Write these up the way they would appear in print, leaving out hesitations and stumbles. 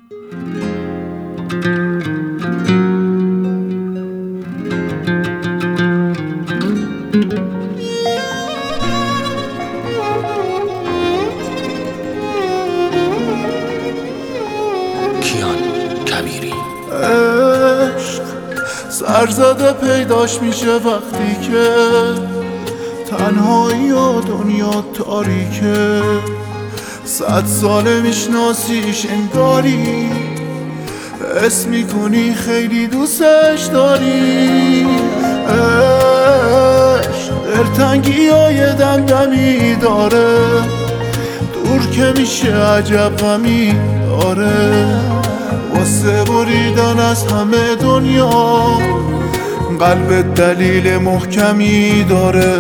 کیان کبیری. عشق سرزده پیداش میشه وقتی که تنهایی و دنیا تاریکه. 100 ساله میشناسیش انگاری، حس میکنی خیلی دوستش داری. عشق دلتنگی های دمدمی داره، دور که میشه عجب غمی داره. واسه بریدن از همه دنیا قلبت دلیل محکمی داره.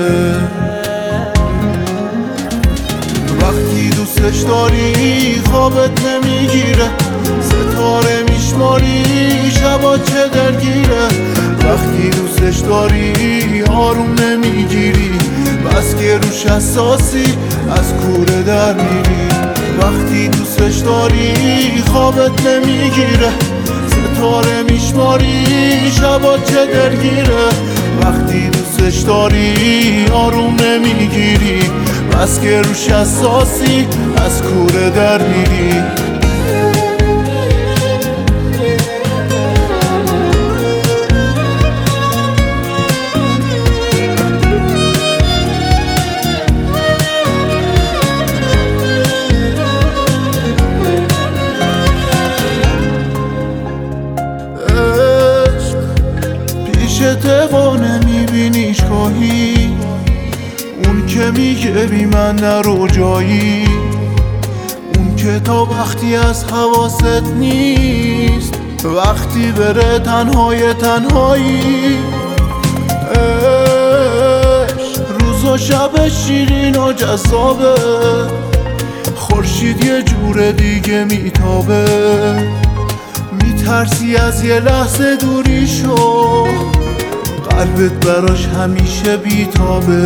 وقتی دوستش داری خوابت نمیگیره، ستاره میشماری شبا چه درگیره. وقتی دوستش داری آروم نمیگیری، بس که روش حساسی از کوره در میری. وقتی دوستش داری خوابت نمیگیره، ستاره میشماری شبا چه درگیره. وقتی دوستش داری آروم نمیگیری، بس که روش حساسی از کوره در میری. اتفاق نمیبینیش گاهی، اون که میگه بی من نرو جایی. اون که تا وقتی از حواست نیست، وقتی بره تنهای تنهایی. روز و شب شیرین و جذابه، خورشید یه جور دیگه میتابه. میترسی از یه لحظه دوری شو، قلبت براش همیشه بیتابه.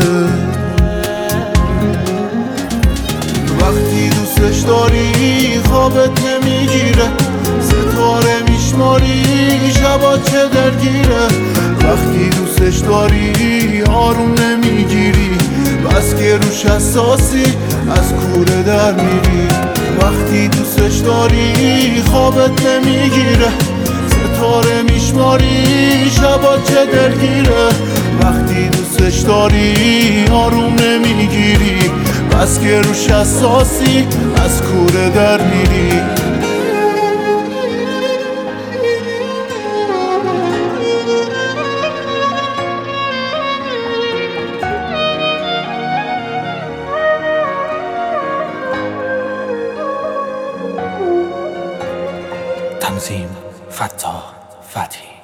وقتی دوستش داری خوابت نمیگیره، ستاره میشماری شبا چه درگیره. وقتی دوستش داری آروم نمیگیری، بس که روش حساسی از کوره در میری. وقتی دوستش داری خوابت نمیگیره، ستاره میشماری شبا چه درگیره. وقتی دوستش داری آروم نمیگیری، بس که روش حساسی از کوره در میری. تنظیم فتاح فتحی.